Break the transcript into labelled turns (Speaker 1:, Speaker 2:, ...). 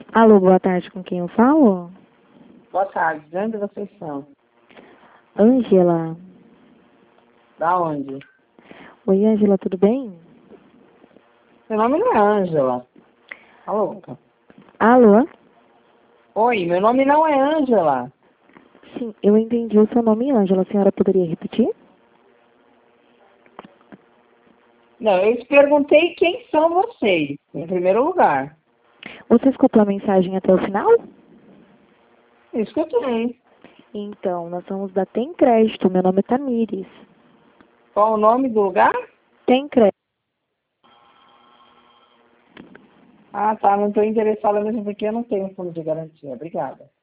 Speaker 1: Alô, boa tarde, com quem eu falo?
Speaker 2: Boa tarde, de onde vocês são?
Speaker 1: Ângela.
Speaker 2: Da onde?
Speaker 1: Oi, Ângela, tudo bem?
Speaker 2: Meu nome não é Ângela. Tá louca?
Speaker 1: Alô?
Speaker 2: Oi, meu nome não é Ângela.
Speaker 1: Sim, eu entendi o seu nome, Ângela. A senhora poderia repetir?
Speaker 2: Não, eu te perguntei quem são vocês, em primeiro lugar.
Speaker 1: Você escutou a mensagem até o final?
Speaker 2: Escutei.
Speaker 1: Então, nós somos da Tem Crédito. Meu nome é Tamires.
Speaker 2: Qual o nome do lugar?
Speaker 1: Tem Crédito.
Speaker 2: Ah, tá, não estou interessada mesmo porque eu não tenho fundo de garantia. Obrigada.